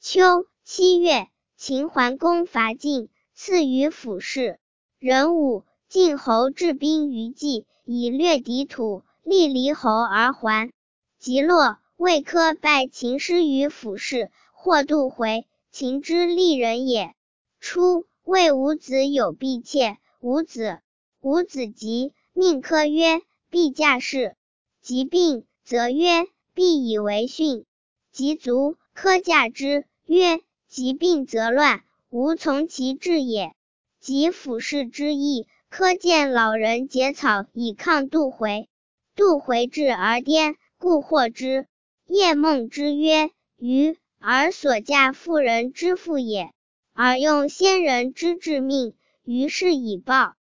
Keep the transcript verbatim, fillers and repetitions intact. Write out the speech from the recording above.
秋七月，秦桓公伐晋，赐于府事。壬午，晋侯置兵于冀，以略敌土，立离侯而还。及洛，魏科拜秦师于府事，或渡回，秦之利人也。初，魏伍子有婢妾，伍子。伍子疾，命科曰：婢嫁世。疾病，则曰：婢以为训。疾卒，科嫁之，曰：疾病则乱，吾从其志也。及府事之意，科见老人结草以抗杜回。杜回至而颠，故获之。夜梦之曰：余尔所嫁妇人之父也，而用先人之至命，于是以报。